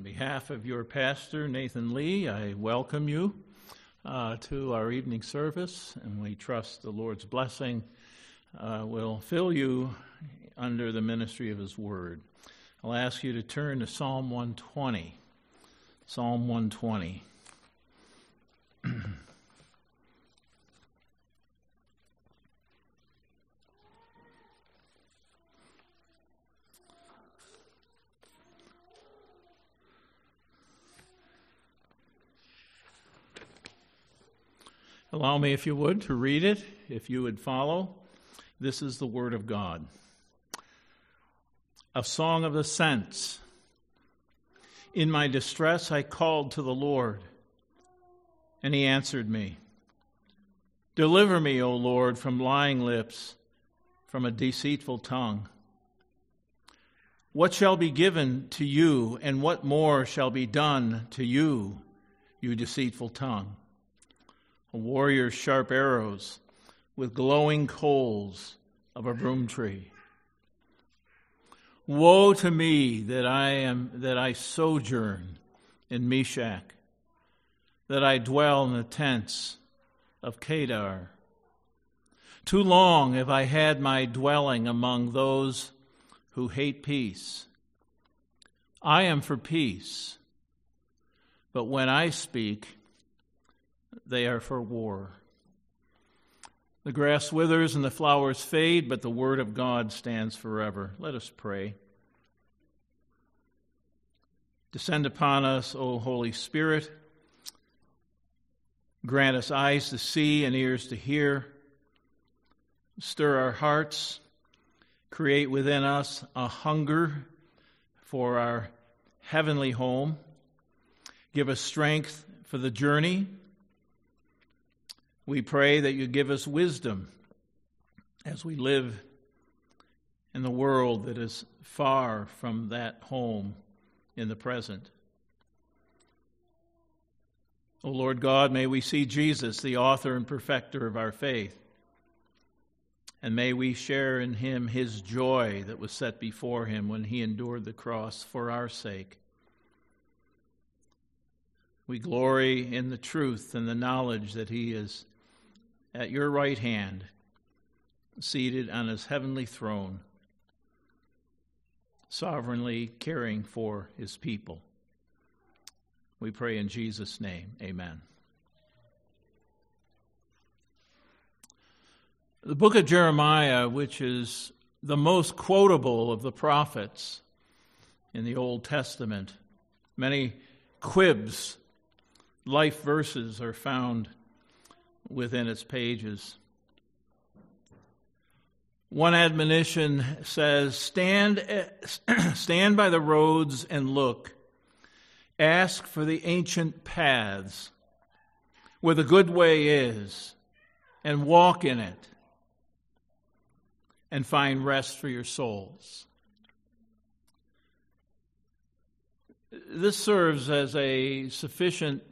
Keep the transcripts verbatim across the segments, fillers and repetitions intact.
On behalf of your pastor, Nathan Lee, I welcome you uh, to our evening service, and we trust the Lord's blessing uh, will fill you under the ministry of His Word. I'll ask you to turn to Psalm one twenty. Psalm one twenty. Allow me, if you would, to read it, if you would follow. This is the Word of God. A song of ascents. In my distress I called to the Lord, and He answered me. Deliver me, O Lord, from lying lips, from a deceitful tongue. What shall be given to you, and what more shall be done to you, you deceitful tongue? A warrior's sharp arrows with glowing coals of a broom tree. Woe to me that I am that I sojourn in Meshach, that I dwell in the tents of Kedar. Too long have I had my dwelling among those who hate peace. I am for peace, but when I speak, they are for war. The grass withers and the flowers fade, but the word of God stands forever. Let us pray. Descend upon us, O Holy Spirit. Grant us eyes to see and ears to hear. Stir our hearts. Create within us a hunger for our heavenly home. Give us strength for the journey. We pray that you give us wisdom as we live in the world that is far from that home in the present. O Lord God, may we see Jesus, the author and perfecter of our faith, and may we share in Him His joy that was set before Him when He endured the cross for our sake. We glory in the truth and the knowledge that He is at your right hand, seated on His heavenly throne, sovereignly caring for His people. We pray in Jesus' name, amen. The book of Jeremiah, which is the most quotable of the prophets in the Old Testament, many quibs, life verses are found within its pages. One admonition says, stand, stand by the roads and look. Ask for the ancient paths where the good way is, and walk in it, and find rest for your souls. This serves as a sufficient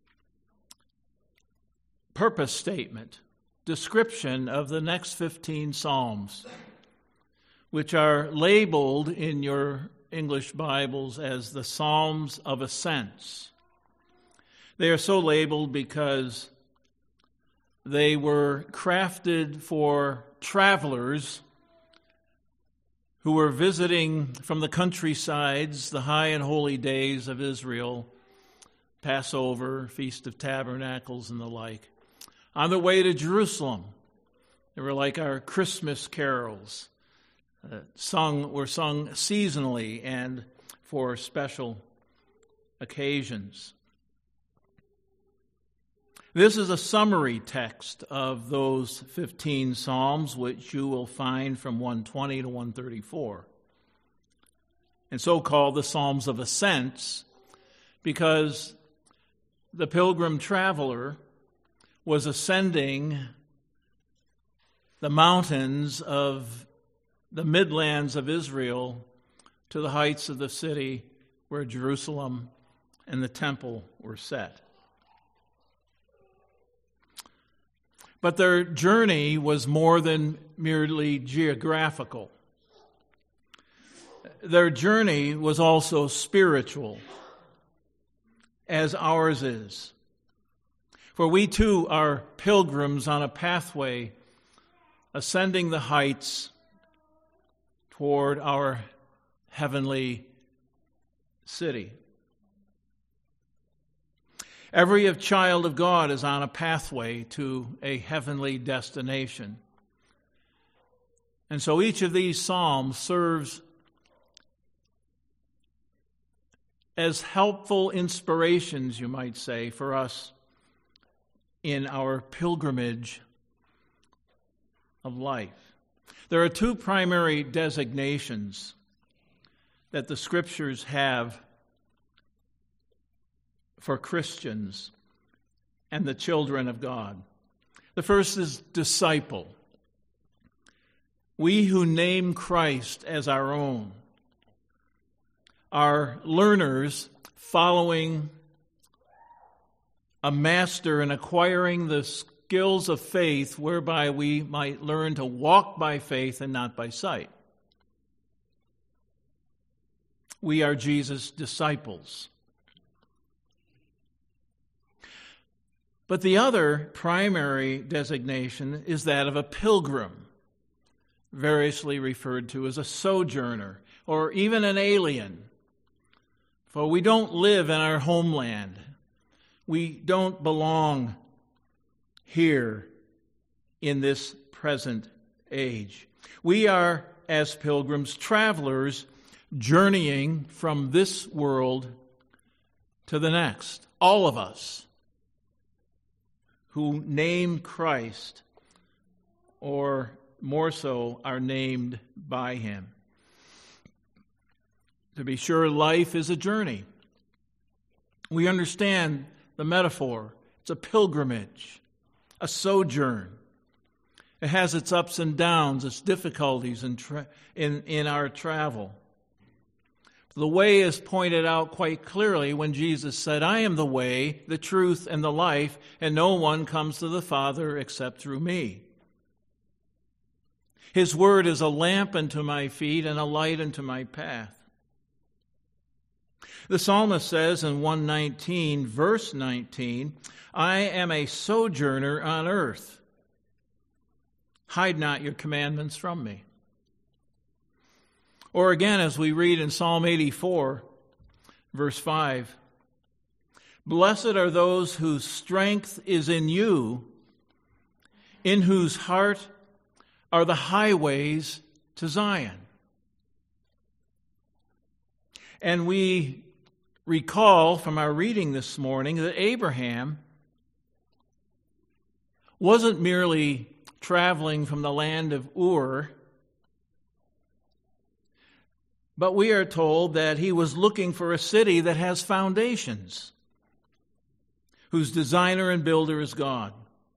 purpose statement, description of the next fifteen Psalms, which are labeled in your English Bibles as the Psalms of Ascents. They are so labeled because they were crafted for travelers who were visiting from the countrysides, the high and holy days of Israel, Passover, Feast of Tabernacles, and the like. On the way to Jerusalem, they were like our Christmas carols, uh, sung were sung seasonally and for special occasions. This is a summary text of those fifteen Psalms, which you will find from one twenty to one thirty-four, and so called the Psalms of Ascents, because the pilgrim traveler was ascending the mountains of the midlands of Israel to the heights of the city where Jerusalem and the temple were set. But their journey was more than merely geographical. Their journey was also spiritual. as ours is. For we too are pilgrims on a pathway ascending the heights toward our heavenly city. Every child of God is on a pathway to a heavenly destination. And so each of these psalms serves as helpful inspirations, you might say, for us in our pilgrimage of life. There are two primary designations that the Scriptures have for Christians and the children of God. The first is disciple. We who name Christ as our own are learners following a master and acquiring the skills of faith whereby we might learn to walk by faith and not by sight. We are Jesus' disciples. But the other primary designation is that of a pilgrim, variously referred to as a sojourner or even an alien. For we don't live in our homeland. We don't belong here in this present age. We are, as pilgrims, travelers journeying from this world to the next. All of us who name Christ, or more so, are named by Him. To be sure, life is a journey. We understand the metaphor. It's a pilgrimage, a sojourn. It has its ups and downs, its difficulties in, tra- in, in our travel. The way is pointed out quite clearly when Jesus said, I am the way, the truth, and the life, and no one comes to the Father except through me. His word is a lamp unto my feet and a light unto my path. The psalmist says in one nineteen, verse nineteen, I am a sojourner on earth. Hide not your commandments from me. Or again, as we read in Psalm eighty-four, verse five, blessed are those whose strength is in you, in whose heart are the highways to Zion. And we recall from our reading this morning that Abraham wasn't merely traveling from the land of Ur, but we are told that he was looking for a city that has foundations, whose designer and builder is God.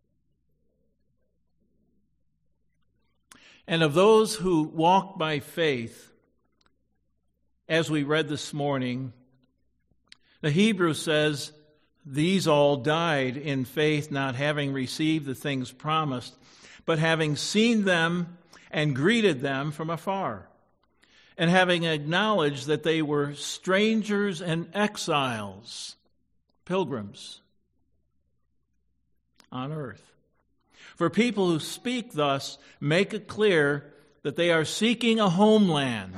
And of those who walk by faith, as we read this morning, the Hebrew says, these all died in faith, not having received the things promised, but having seen them and greeted them from afar, and having acknowledged that they were strangers and exiles, pilgrims on earth. For people who speak thus make it clear that they are seeking a homeland.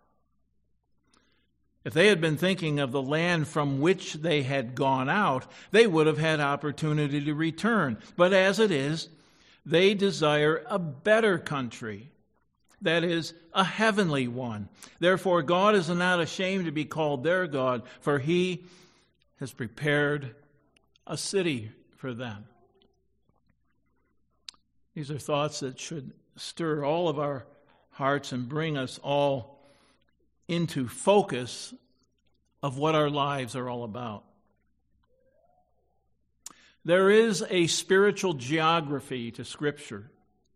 If they had been thinking of the land from which they had gone out, they would have had opportunity to return. But as it is, they desire a better country, that is, a heavenly one. Therefore, God is not ashamed to be called their God, for He has prepared a city for them. These are thoughts that should stir all of our hearts and bring us all into focus of what our lives are all about. There is a spiritual geography to Scripture.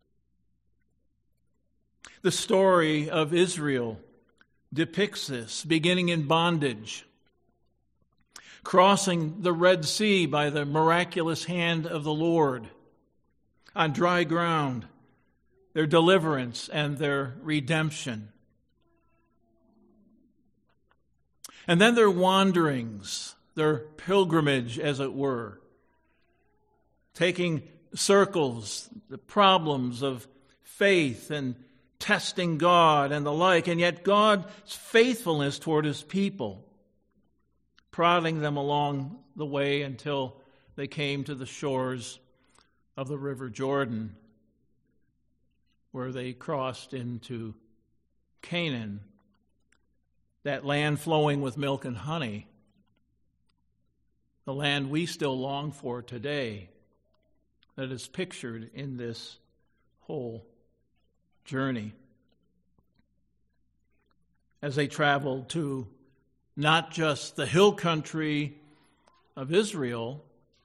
The story of Israel depicts this, beginning in bondage, crossing the Red Sea by the miraculous hand of the Lord, on dry ground, their deliverance and their redemption. And then their wanderings their pilgrimage, as it were, taking circles, the problems of faith and testing God and the like, and yet God's faithfulness toward his people, prodding them along the way until they came to the shores of the River Jordan, where they crossed into Canaan, that land flowing with milk and honey, the land we still long for today, that is pictured in this whole journey. As they traveled to not just the hill country of Israel,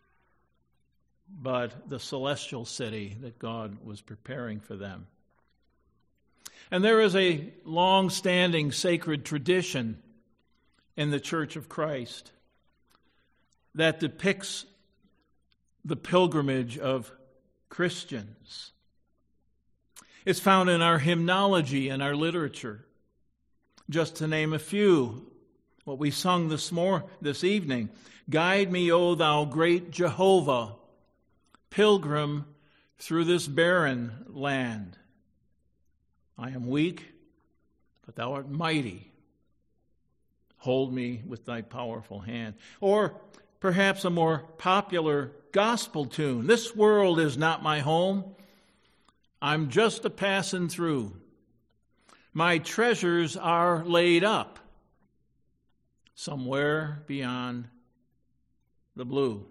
but the celestial city that God was preparing for them. And there is a long-standing sacred tradition in the Church of Christ that depicts the pilgrimage of Christians. It's found in our hymnology and our literature. Just to name a few, what we sung this mor- this evening, "Guide me, O thou great Jehovah, pilgrim through this barren land. I am weak, but thou art mighty. Hold me with thy powerful hand." Or perhaps a more popular gospel tune, "This world is not my home. I'm just a passing through. My treasures are laid up somewhere beyond the blue."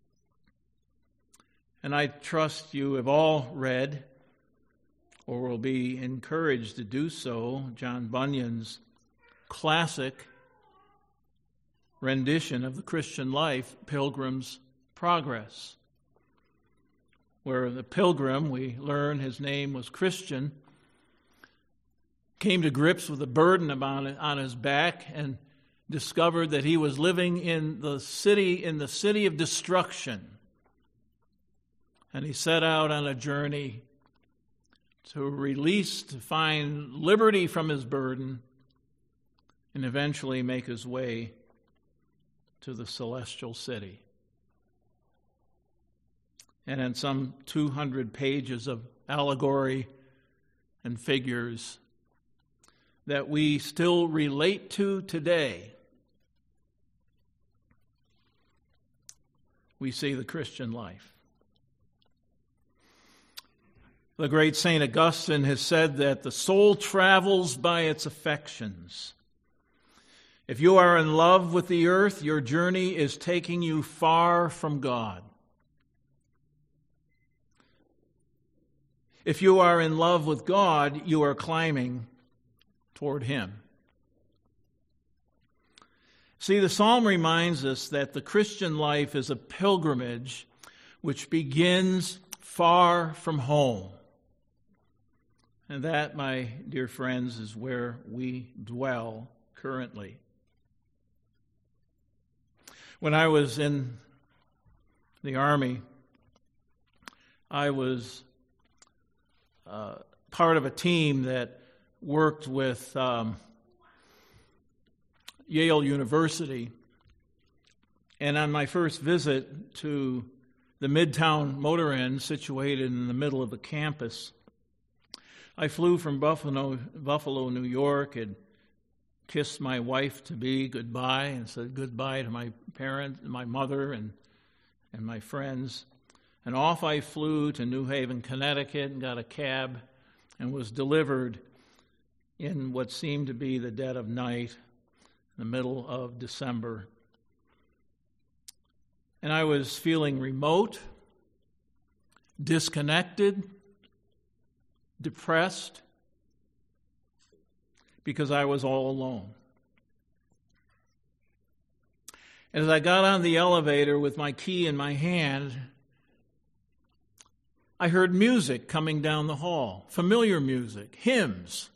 And I trust you have all read, or will be encouraged to do so, John Bunyan's classic rendition of the Christian life, Pilgrim's Progress, where the pilgrim, we learn his name was Christian, came to grips with a burden on his back and discovered that he was living in the city, in the city of destruction. And he set out on a journey to release, to find liberty from his burden, and eventually make his way to the celestial city. And in some two hundred pages of allegory and figures that we still relate to today, we see the Christian life. The great Saint Augustine has said that the soul travels by its affections. If you are in love with the earth, your journey is taking you far from God. If you are in love with God, you are climbing toward Him. See, the psalm reminds us that the Christian life is a pilgrimage which begins far from home. And that, my dear friends, is where we dwell currently. When I was in the Army, I was uh, part of a team that worked with um, Yale University. And on my first visit to the Midtown Motor Inn, situated in the middle of the campus, I flew from Buffalo, Buffalo, New York, and kissed my wife-to-be goodbye and said goodbye to my parents, my mother, and and my friends. And off I flew to New Haven, Connecticut, and got a cab and was delivered in what seemed to be the dead of night, in the middle of December. And I was feeling remote, disconnected, depressed, because I was all alone. As I got on the elevator with my key in my hand, I heard music coming down the hall, familiar music, hymns.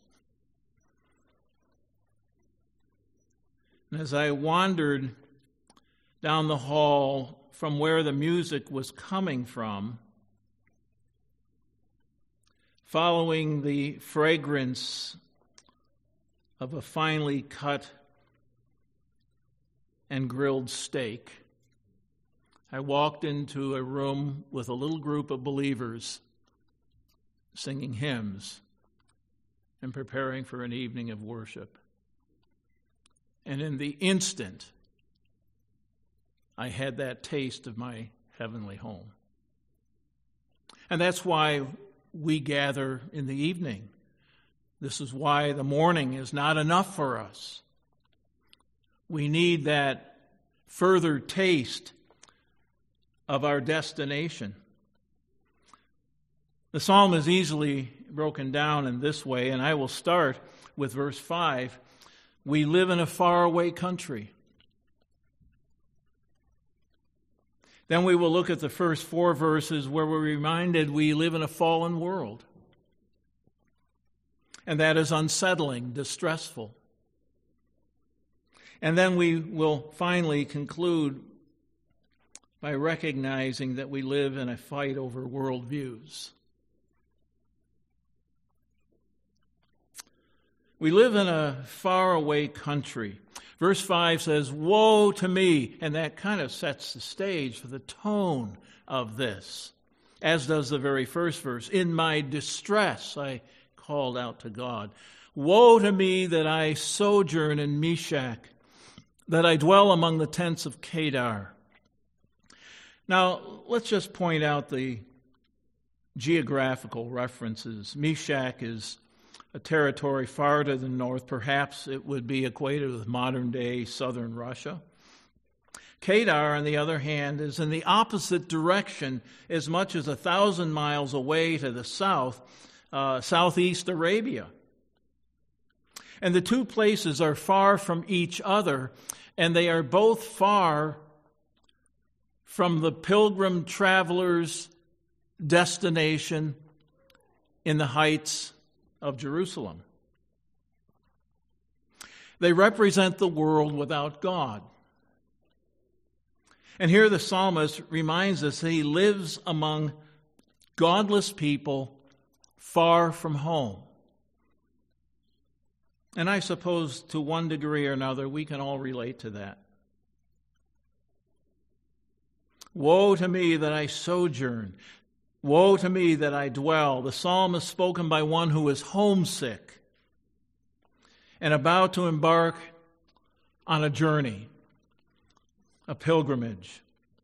And as I wandered down the hall from where the music was coming from, following the fragrance of a finely cut and grilled steak, I walked into a room with a little group of believers singing hymns and preparing for an evening of worship. And in the instant, I had that taste of my heavenly home. And that's why we gather in the evening. This is why the morning is not enough for us. We need that further taste of our destination. The psalm is easily broken down in this way, and I will start with verse five. We live in a faraway country. Then we will look at the first four verses where we're reminded we live in a fallen world. And that is unsettling, distressful. And then we will finally conclude by recognizing that we live in a fight over worldviews. We live in a faraway country. Verse five says, "Woe to me," and that kind of sets the stage for the tone of this, as does the very first verse. "In my distress I called out to God. Woe to me that I sojourn in Meshach, that I dwell among the tents of Kedar." Now, let's just point out the geographical references. Meshach is a territory far to the north. Perhaps it would be equated with modern-day southern Russia. Kedar, on the other hand, is in the opposite direction, as much as a thousand miles away to the south, uh, southeast Arabia. And the two places are far from each other, and they are both far from the pilgrim traveler's destination in the heights of Jerusalem. They represent the world without God. And here the psalmist reminds us that he lives among godless people far from home. And I suppose to one degree or another we can all relate to that. Woe to me that I sojourn. Woe to me that I dwell. The psalm is spoken by one who is homesick and about to embark on a journey, a pilgrimage.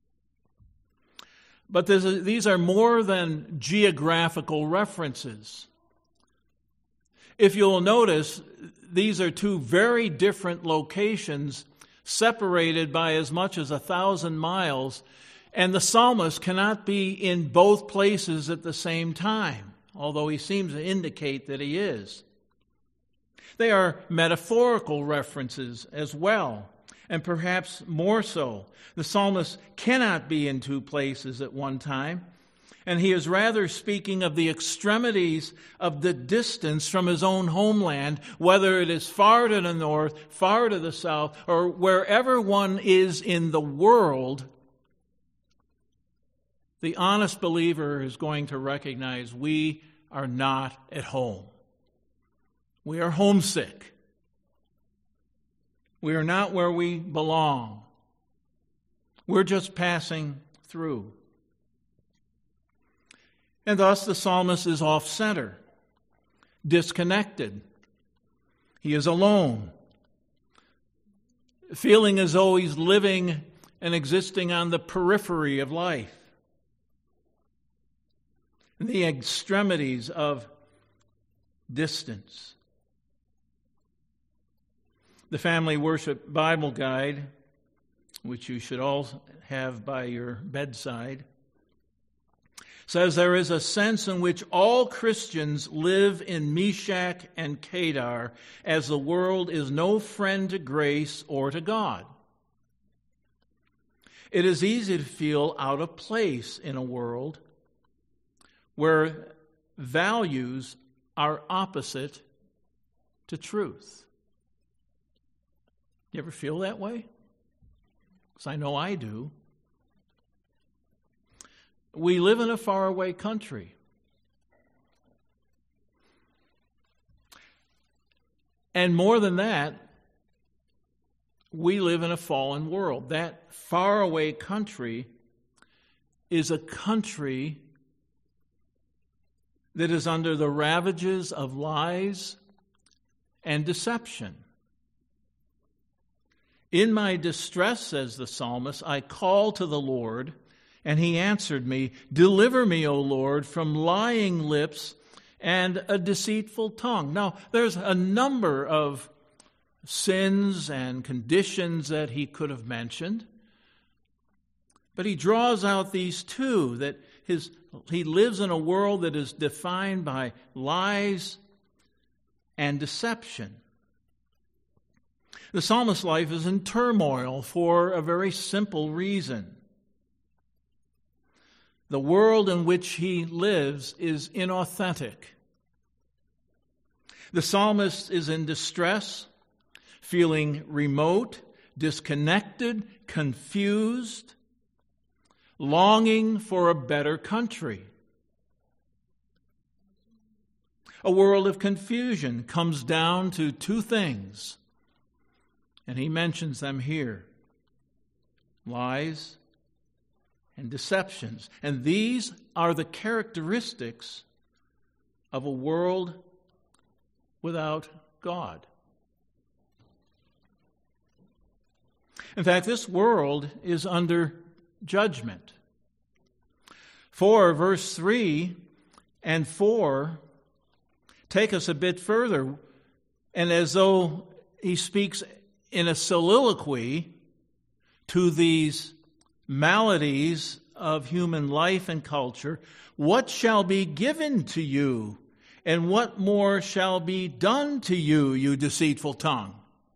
But these are more than geographical references. If you'll notice, these are two very different locations separated by as much as a thousand miles. And the psalmist cannot be in both places at the same time, although he seems to indicate that he is. They are metaphorical references as well, and perhaps more so. The psalmist cannot be in two places at one time, and he is rather speaking of the extremities of the distance from his own homeland, whether it is far to the north, far to the south, or wherever one is in the world. The honest believer is going to recognize we are not at home. We are homesick. We are not where we belong. We're just passing through. And thus the psalmist is off-center, disconnected. He is alone, feeling as though he's living and existing on the periphery of life. The extremities of distance. The Family Worship Bible Guide, which you should all have by your bedside, says there is a sense in which all Christians live in Meshach and Kedar, as the world is no friend to grace or to God. It is easy to feel out of place in a world where values are opposite to truth. You ever feel that way? Because I know I do. We live in a faraway country. And more than that, we live in a fallen world. That faraway country is a country that is under the ravages of lies and deception. In my distress, says the psalmist, I called to the Lord, and he answered me, deliver me, O Lord, from lying lips and a deceitful tongue. Now, there's a number of sins and conditions that he could have mentioned, but he draws out these two, that his he lives in a world that is defined by lies and deception. The psalmist's life is in turmoil for a very simple reason. The world in which he lives is inauthentic. The psalmist is in distress, feeling remote, disconnected, confused, longing for a better country. A world of confusion comes down to two things, and he mentions them here: lies and deceptions. And these are the characteristics of a world without God. In fact, this world is under judgment. For verse three and four take us a bit further, and as though he speaks in a soliloquy to these maladies of human life and culture, what shall be given to you, and what more shall be done to you, you deceitful tongue?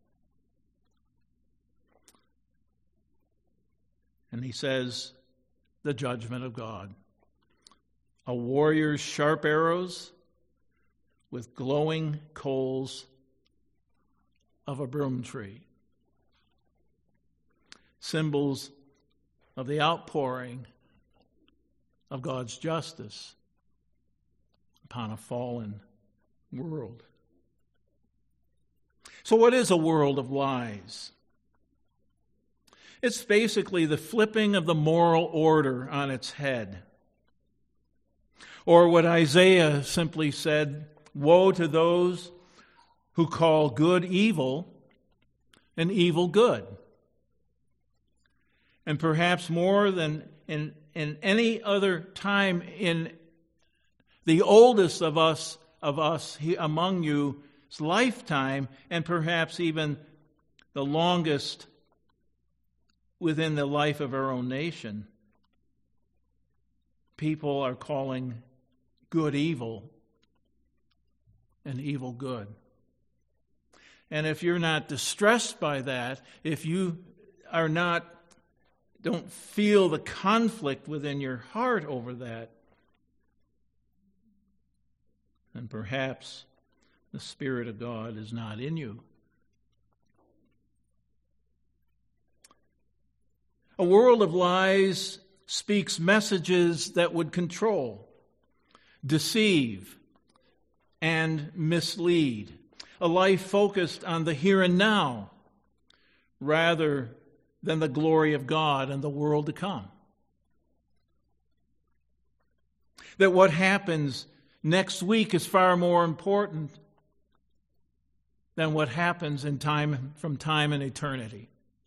And he says, the judgment of God. A warrior's sharp arrows with glowing coals of a broom tree. Symbols of the outpouring of God's justice upon a fallen world. So what is a world of lies? It's basically the flipping of the moral order on its head. Or what Isaiah simply said, woe to those who call good evil and evil good. And perhaps more than in, in any other time in the oldest of us, of us he, among you's lifetime, and perhaps even the longest within the life of our own nation, people are calling good evil and evil good. And if you're not distressed by that, if you are not, don't feel the conflict within your heart over that, then perhaps the Spirit of God is not in you. A world of lies speaks messages that would control, deceive, and mislead. A life focused on the here and now rather than the glory of God and the world to come. That what happens next week is far more important than what happens in time from time and eternity.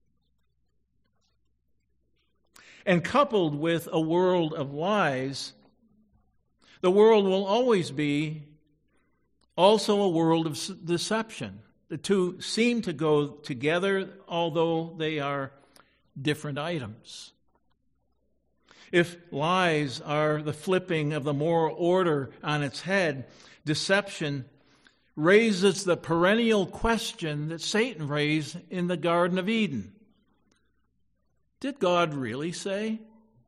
And coupled with a world of lies, the world will always be also a world of deception. The two seem to go together, although they are different items. If lies are the flipping of the moral order on its head, deception raises the perennial question that Satan raised in the Garden of Eden. Did God really say?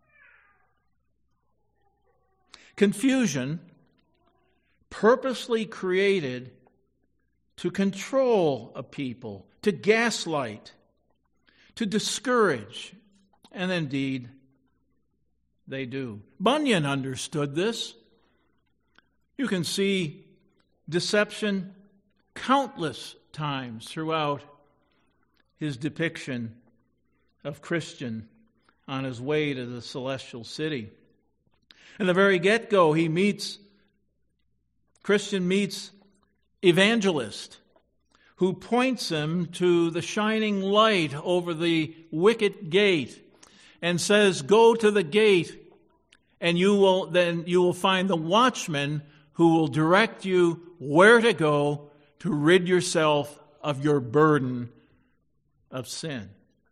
Confusion, purposely created to control a people, to gaslight, to discourage, and indeed, they do. Bunyan understood this. You can see deception countless times throughout his depiction of Christian on his way to the celestial city. In the very get-go, he meets, Christian meets evangelist, who points him to the shining light over the wicket gate and says, "Go to the gate, and you will then you will find the watchman who will direct you where to go to rid yourself of your burden of sin."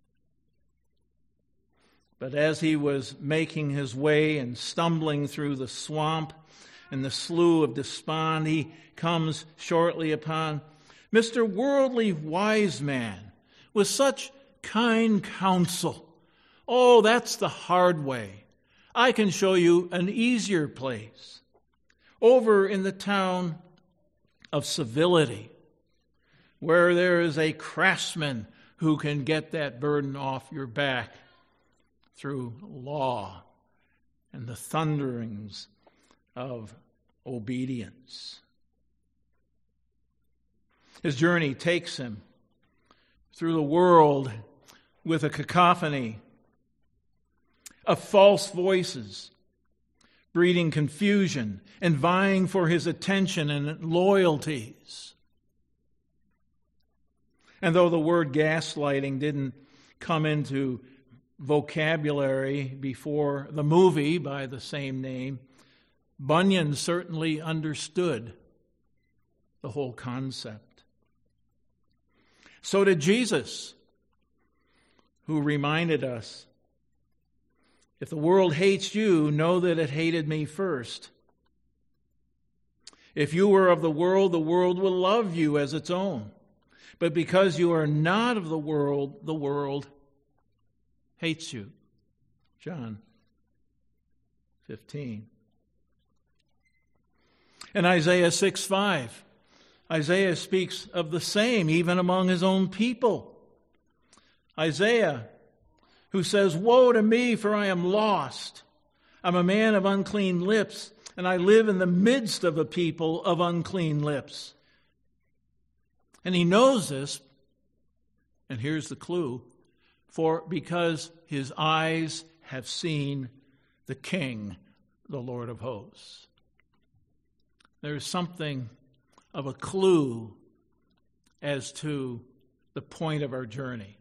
But as he was making his way and stumbling through the swamp and the slough of despond, he comes shortly upon Mister Worldly Wise Man with such kind counsel. "Oh, that's the hard way. I can show you an easier place. Over in the town of civility, where there is a craftsman who can get that burden off your back through law and the thunderings of obedience." His journey takes him through the world with a cacophony of false voices, breeding confusion and vying for his attention and loyalties. And though the word gaslighting didn't come into vocabulary before the movie by the same name, Bunyan certainly understood the whole concept. So did Jesus, who reminded us, "If the world hates you, know that it hated me first. If you were of the world, the world will love you as its own. But because you are not of the world, the world hates you." John fifteen. In Isaiah six five, Isaiah speaks of the same even among his own people. Isaiah, who says, "Woe to me, for I am lost. I'm a man of unclean lips, and I live in the midst of a people of unclean lips." And he knows this, and here's the clue, for because his eyes have seen the King, the Lord of hosts. There's something of a clue as to the point of our journey.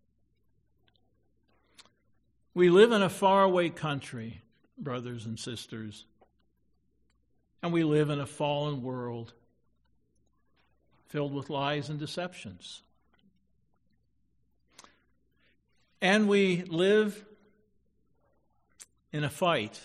We live in a faraway country, brothers and sisters, and we live in a fallen world filled with lies and deceptions. And we live in a fight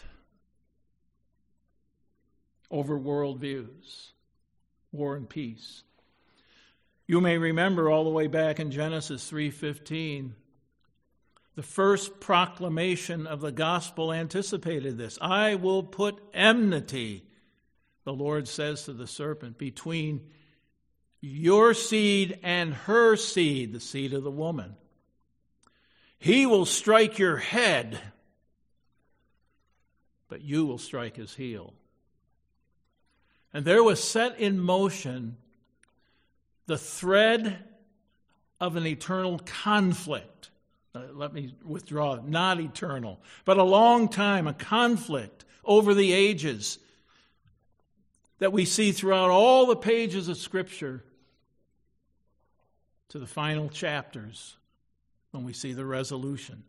over worldviews, war and peace. You may remember all the way back in Genesis three fifteen, the first proclamation of the gospel anticipated this. "I will put enmity," the Lord says to the serpent, "between your seed and her seed," the seed of the woman. "He will strike your head, but you will strike his heel." And there was set in motion the thread of an eternal conflict. Uh, let me withdraw, not eternal, but a long time, a conflict over the ages that we see throughout all the pages of Scripture to the final chapters when we see the resolution.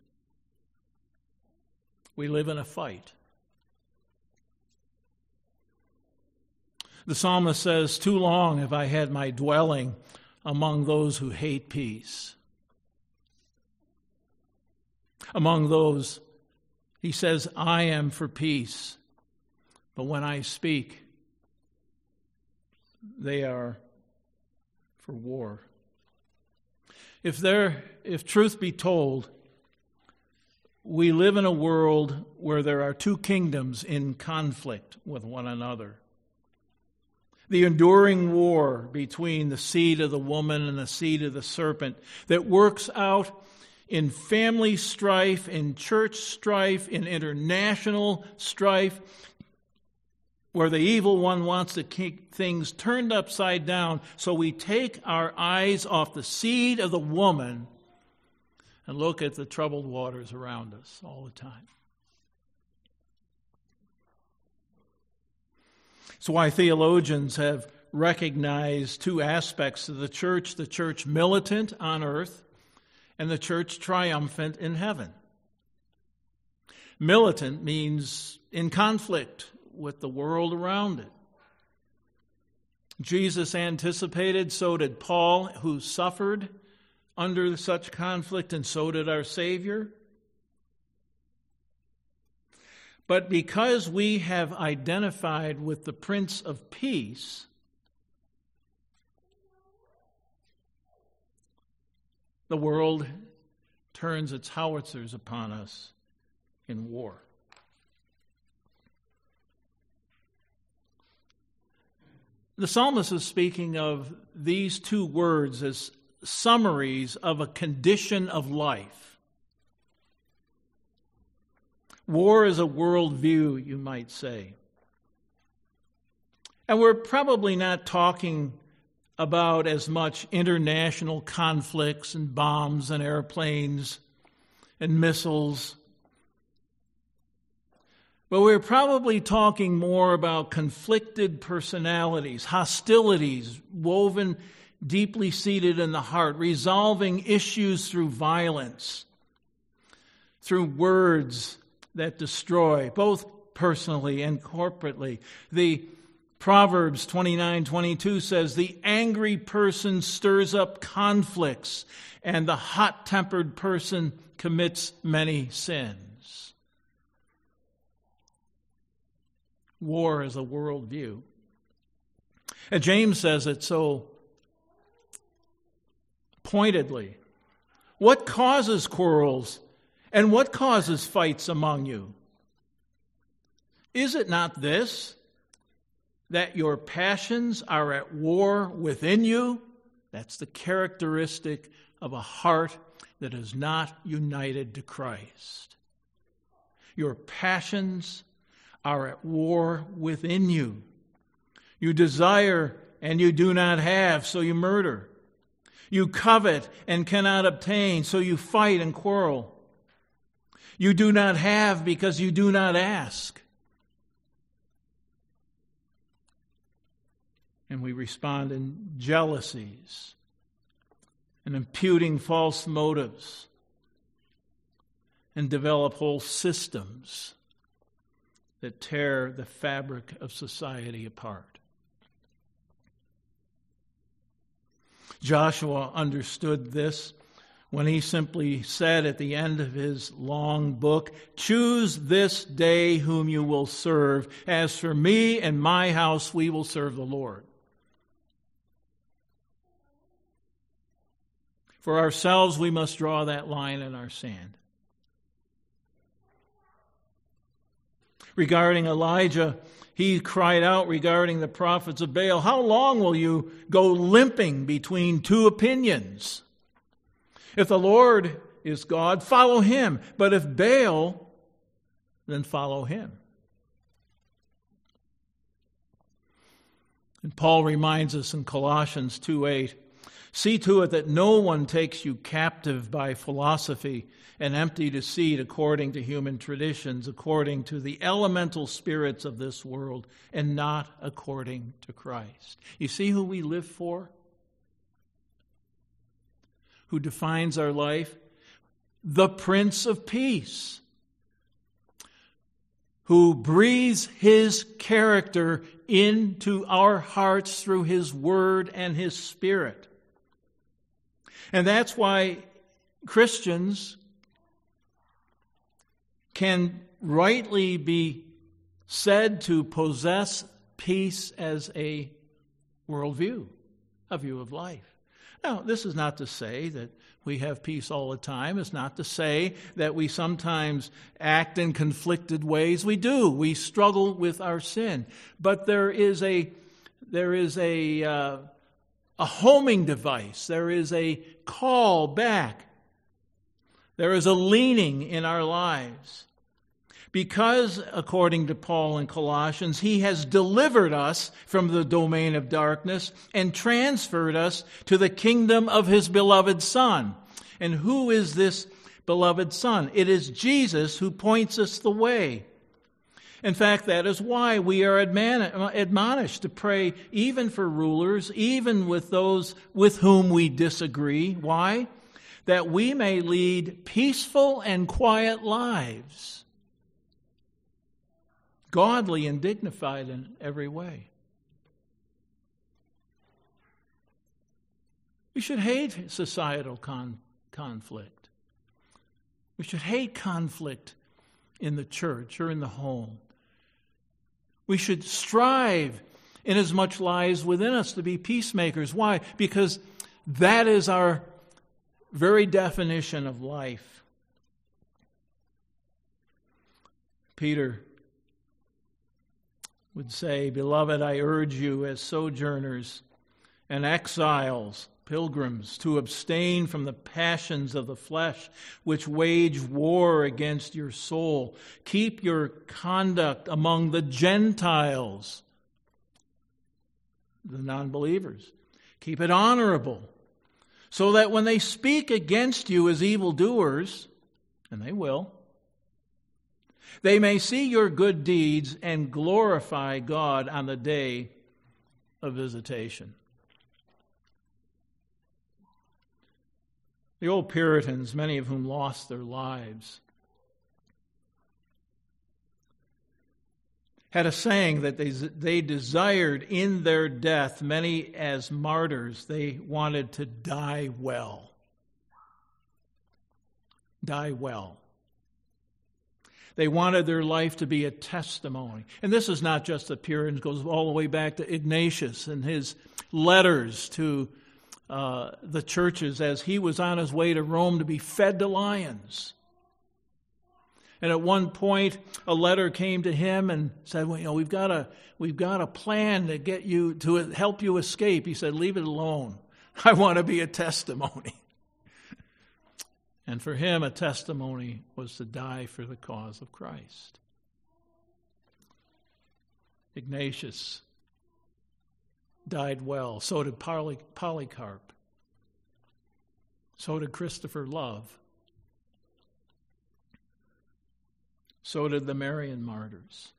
We live in a fight. The psalmist says, "Too long have I had my dwelling among those who hate peace." Among those, he says, "I am for peace, but when I speak, they are for war." If there, if truth be told, we live in a world where there are two kingdoms in conflict with one another. The enduring war between the seed of the woman and the seed of the serpent that works out in family strife, in church strife, in international strife, where the evil one wants to keep things turned upside down, so we take our eyes off the seed of the woman and look at the troubled waters around us all the time. That's why theologians have recognized two aspects of the church, the church militant on earth and the church triumphant in heaven. Militant means in conflict with the world around it. Jesus anticipated, so did Paul, who suffered under such conflict, and so did our Savior. But because we have identified with the Prince of Peace, the world turns its howitzers upon us in war. The psalmist is speaking of these two words as summaries of a condition of life. War is a worldview, you might say. And we're probably not talking about as much international conflicts and bombs and airplanes and missiles. But we're probably talking more about conflicted personalities, hostilities woven deeply seated in the heart, resolving issues through violence, through words that destroy, both personally and corporately. The Proverbs twenty-nine twenty-two says, "The angry person stirs up conflicts, and the hot-tempered person commits many sins." War is a worldview. And James says it so pointedly. What causes quarrels and what causes fights among you? Is it not this, that your passions are at war within you? That's the characteristic of a heart that is not united to Christ. Your passions are at war within you. You desire and you do not have, so you murder. You covet and cannot obtain, so you fight and quarrel. You do not have because you do not ask. And we respond in jealousies and imputing false motives and develop whole systems that tear the fabric of society apart. Joshua understood this when he simply said at the end of his long book, "Choose this day whom you will serve. As for me and my house, we will serve the Lord." For ourselves, we must draw that line in our sand. Regarding Elijah, he cried out regarding the prophets of Baal, "How long will you go limping between two opinions? If the Lord is God, follow him. But if Baal, then follow him." And Paul reminds us in Colossians two eight, "See to it that no one takes you captive by philosophy and empty deceit according to human traditions, according to the elemental spirits of this world, and not according to Christ." You see who we live for? Who defines our life? The Prince of Peace, who breathes his character into our hearts through his word and his Spirit. And that's why Christians can rightly be said to possess peace as a worldview, a view of life. Now, this is not to say that we have peace all the time. It's not to say that we sometimes act in conflicted ways. We do. We struggle with our sin. But there is a there is a uh, a homing device. There is a call back. There is a leaning in our lives. Because, according to Paul in Colossians, he has delivered us from the domain of darkness and transferred us to the kingdom of his beloved Son. And who is this beloved Son. It is Jesus who points us the way. In fact, that is why we are admon- admonished to pray even for rulers, even with those with whom we disagree. Why? That we may lead peaceful and quiet lives, godly and dignified in every way. We should hate societal con- conflict. We should hate conflict in the church or in the home. We should strive, inasmuch lies within us, to be peacemakers. Why? Because that is our very definition of life. Peter would say, "Beloved, I urge you as sojourners and exiles, pilgrims, to abstain from the passions of the flesh, which wage war against your soul. Keep your conduct among the Gentiles," the non-believers. "Keep it honorable, so that when they speak against you as evildoers," and they will, "they may see your good deeds and glorify God on the day of visitation." The old Puritans, many of whom lost their lives, had a saying that they, they desired in their death, many as martyrs, they wanted to die well. Die well. They wanted their life to be a testimony. And this is not just the Puritans, it goes all the way back to Ignatius and his letters to uh, the churches as he was on his way to Rome to be fed to lions. And at one point, a letter came to him and said, "Well, you know, we've got a we've got a plan to get you to help you escape." He said, "Leave it alone. I want to be a testimony." And for him, a testimony was to die for the cause of Christ. Ignatius died well. So did Poly, Polycarp. So did Christopher Love. So did the Marian martyrs.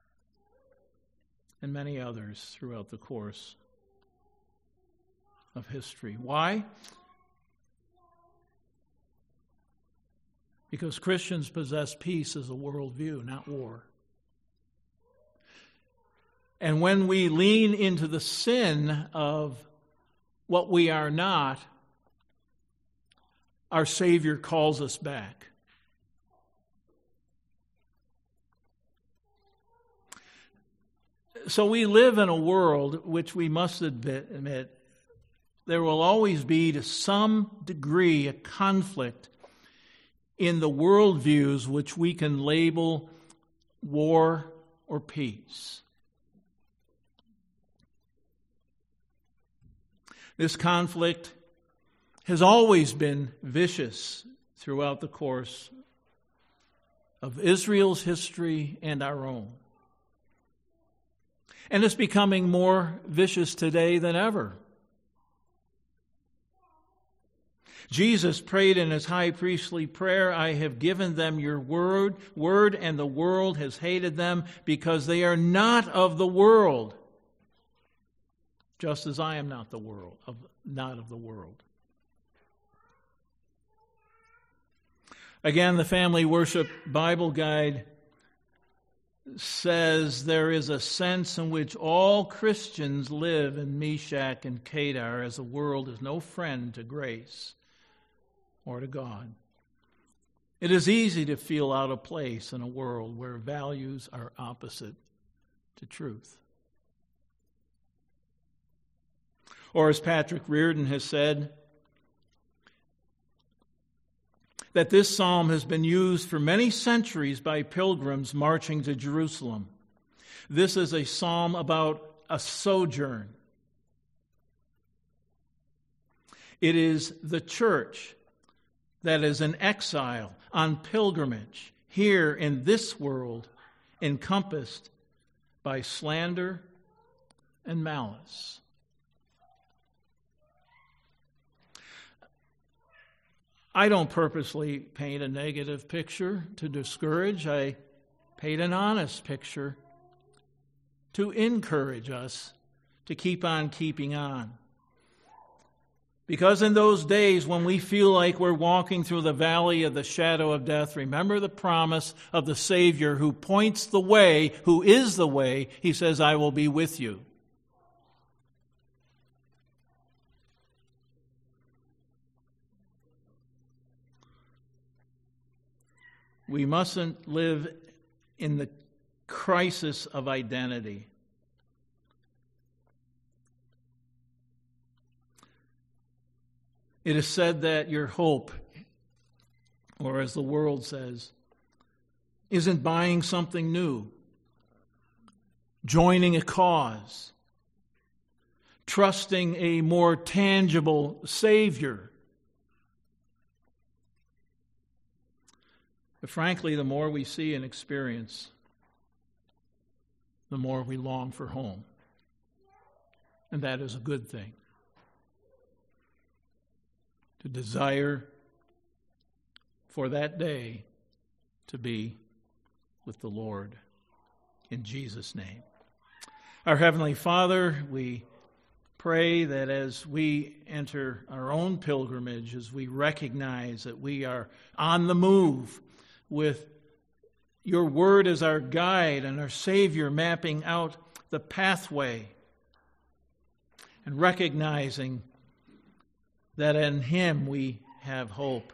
And many others throughout the course of history. Why? Because Christians possess peace as a worldview, not war. And when we lean into the sin of what we are not, our Savior calls us back. So we live in a world which we must admit there will always be, to some degree, a conflict in the worldviews which we can label war or peace. This conflict has always been vicious throughout the course of Israel's history and our own. And it's becoming more vicious today than ever. Jesus prayed in his high priestly prayer, "I have given them your word, word, and the world has hated them because they are not of the world, just as I am not the world, of, not of the world." Again, the Family Worship Bible Guide says there is a sense in which all Christians live in Meshach and Kedar, as the world is no friend to grace or to God. It is easy to feel out of place in a world where values are opposite to truth. Or as Patrick Reardon has said, that this psalm has been used for many centuries by pilgrims marching to Jerusalem. This is a psalm about a sojourn. It is the church that is in exile, on pilgrimage, here in this world, encompassed by slander and malice. I don't purposely paint a negative picture to discourage. I paint an honest picture to encourage us to keep on keeping on. Because in those days when we feel like we're walking through the valley of the shadow of death, remember the promise of the Savior who points the way, who is the way. He says, I will be with you. We mustn't live in the crisis of identity. It is said that your hope, or as the world says, isn't buying something new, joining a cause, trusting a more tangible Savior. But frankly, the more we see and experience, the more we long for home. And that is a good thing. To desire for that day to be with the Lord. In Jesus' name. Our Heavenly Father, we pray that as we enter our own pilgrimage, as we recognize that we are on the move with your word as our guide and our Savior mapping out the pathway, and recognizing that in Him we have hope.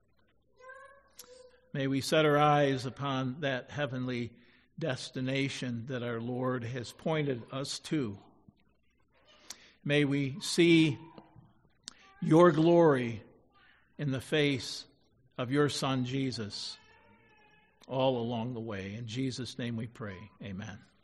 May we set our eyes upon that heavenly destination that our Lord has pointed us to. May we see your glory in the face of your Son, Jesus, all along the way. In Jesus' name we pray. Amen.